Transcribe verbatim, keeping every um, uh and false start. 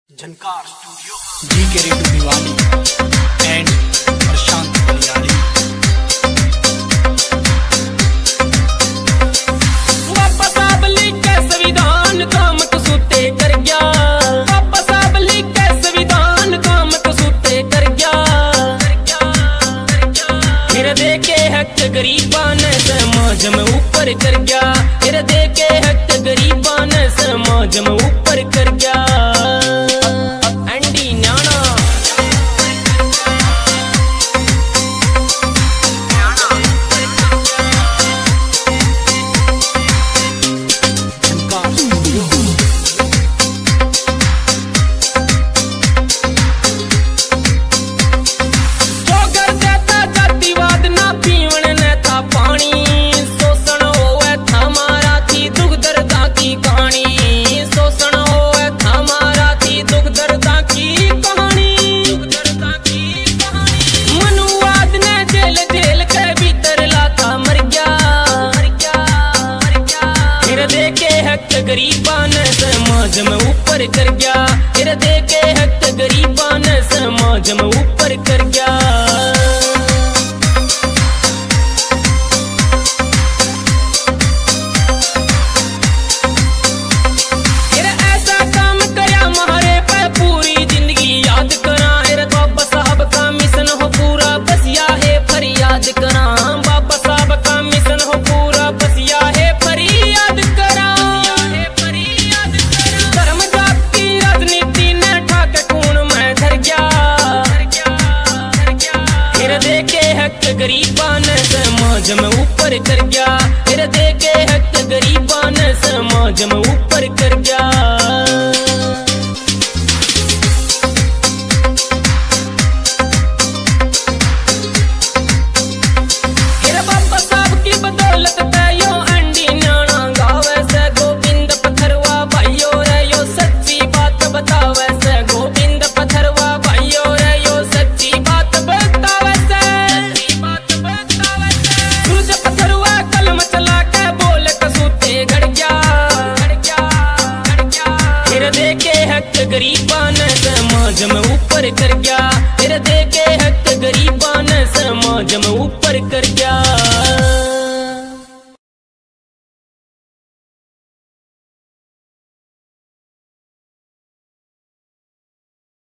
झनकार studio जी के रेटू दिवाली एंड प्रशांत बलियाली। वापस आप लिख के संविधान काम तो सुते कर गया। वापस आप लिख के संविधान काम तो सुते कर गया। फिर देके हक गरीबां ने समाज में ऊपर कर गया। फिर देके हक गरीबां ने समाज में ऊपर कर गया। गरीबां ने समाज में ऊपर कर गया। फिर देके हक गरीबां ने समाज में ऊपर कर गया। फिर ऐसा काम करया मारे पे पूरी जिंदगी याद करा। फिर बाबा साहब का मिशन हो पूरा बस या है फरियाद करा। बाबा साहब का मिशन हो पूरा बस या है फरियाद करा। गरीबां ने समाज में ऊपर कर गया। फिर देके हक गरीबां ने समाज में ऊपर कर गया। फिर बाबा साहब की बदौलत पे यो अंडी नाना गावे से गोविंद पथरवा भाइयों रे यो सच्ची बात बतावे से। गोविंद पथरवा भाइयों रे यो सच्ची बात बतावे से। गरीबां ने समाज में ऊपर कर गया। फिर देके हक गरीबां ने समाज में ऊपर कर गया।